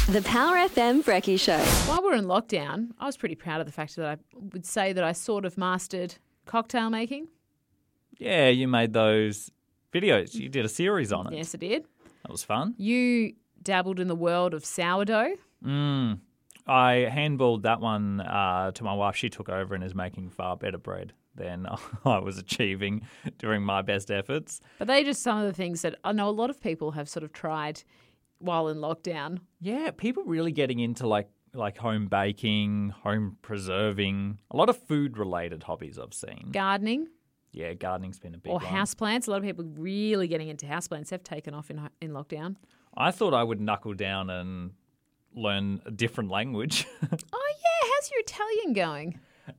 The Power FM Brekkie Show. While we're in lockdown, I was pretty proud of the fact that I would say that I sort of mastered cocktail making. Yeah, you made those videos. You did a series on it. Yes, I did. That was fun. You dabbled in the world of sourdough. I handballed that one to my wife. She took over and is making far better bread than I was achieving during my best efforts. But they just some of the things that I know a lot of people have sort of tried while in lockdown. Yeah, people really getting into like home baking, home preserving, a lot of food-related hobbies I've seen. Gardening. Yeah, gardening's been a big Or one. houseplants. A lot of people really getting into houseplants. They've taken off in lockdown. I thought I would knuckle down and learn a different language. Oh, yeah. How's your Italian going?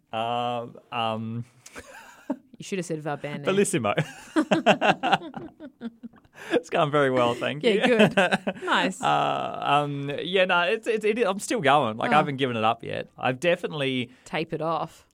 You should have said va bene. Bellissimo. It's going very well, thank you. Yeah, good. Nice. I'm still going. I haven't given it up yet. I've definitely, Tape it off.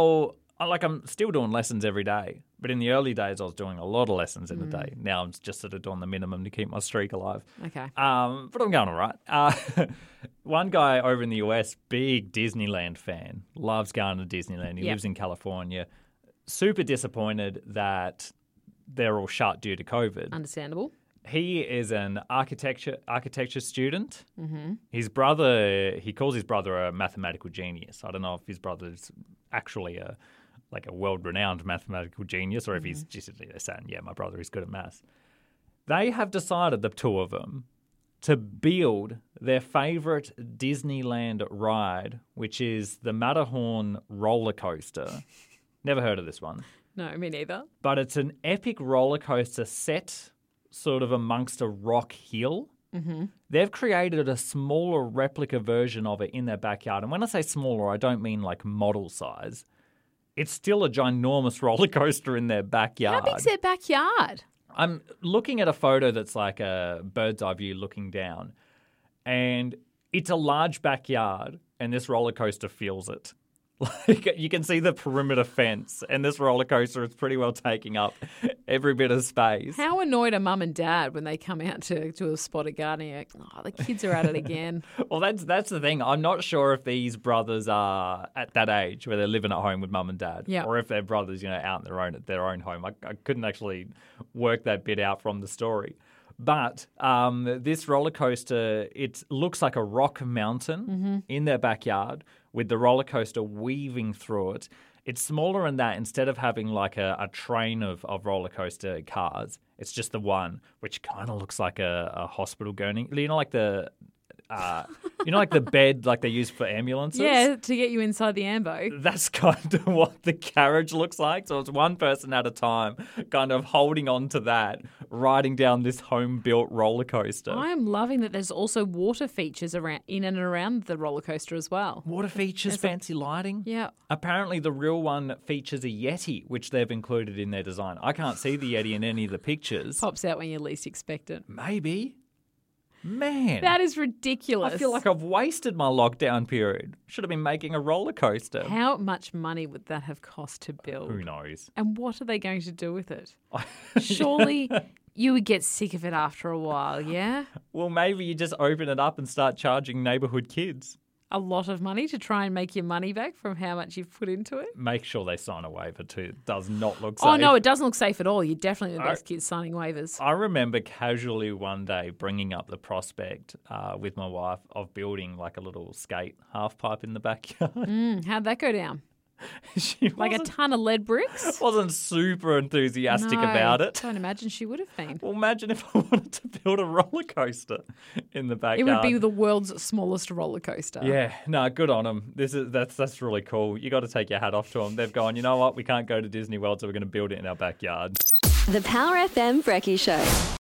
I'm still doing lessons every day. But in the early days, I was doing a lot of lessons in a day. Now I'm just sort of doing the minimum to keep my streak alive. Okay. But I'm going all right. One guy over in the US, big Disneyland fan, loves going to Disneyland. He lives in California. Super disappointed that they're all shut due to COVID. Understandable. He is an architecture student. Mm-hmm. His brother, he calls his brother a mathematical genius. I don't know if his brother's actually a world-renowned mathematical genius or if he's just saying, yeah, my brother is good at maths. They have decided, the two of them, to build their favourite Disneyland ride, which is the Matterhorn roller coaster. Never heard of this one. No, me neither. But it's an epic roller coaster set sort of amongst a rock hill. Mm-hmm. They've created a smaller replica version of it in their backyard. And when I say smaller, I don't mean like model size. It's still a ginormous roller coaster in their backyard. How big's their backyard? I'm looking at a photo that's like a bird's eye view looking down. And it's a large backyard, and this roller coaster fills it. Like, you can see the perimeter fence, and this roller coaster is pretty well taking up every bit of space. How annoyed are mum and dad when they come out to a spot of gardening? Like, oh, the kids are at it again. Well, that's the thing. I'm not sure if these brothers are at that age where they're living at home with mum and dad, or if they're brothers, out at their own home. I couldn't actually work that bit out from the story. But this roller coaster, it looks like a rock mountain in their backyard with the roller coaster weaving through it. It's smaller than that. Instead of having like a train of roller coaster cars, it's just the one, which kind of looks like a hospital gurney. Like the like the bed like they use for ambulances? Yeah, to get you inside the ambo. That's kind of what the carriage looks like. So it's one person at a time kind of holding on to that, riding down this home-built roller coaster. I am loving that there's also water features in and around the roller coaster as well. Water features, fancy lighting. Yeah. Apparently the real one features a Yeti, which they've included in their design. I can't see the Yeti in any of the pictures. Pops out when you least expect it. Maybe. Man. That is ridiculous. I feel like I've wasted my lockdown period. Should have been making a roller coaster. How much money would that have cost to build? Who knows? And what are they going to do with it? Surely you would get sick of it after a while, yeah? Well, maybe you just open it up and start charging neighbourhood kids. A lot of money to try and make your money back from how much you've put into it? Make sure they sign a waiver too. It does not look safe. Oh, no, it doesn't look safe at all. You're definitely the best kids signing waivers. I remember casually one day bringing up the prospect with my wife of building like a little skate half pipe in the backyard. How'd that go down? She Like a ton of lead bricks? wasn't super enthusiastic about it. I don't imagine she would have been. Well, imagine if I wanted to build a roller coaster in the backyard. It would be the world's smallest roller coaster. Yeah, no, good on them. That's really cool. You got to take your hat off to them. They've gone, you know what? We can't go to Disney World, so we're going to build it in our backyard. The Power FM Brekkie Show.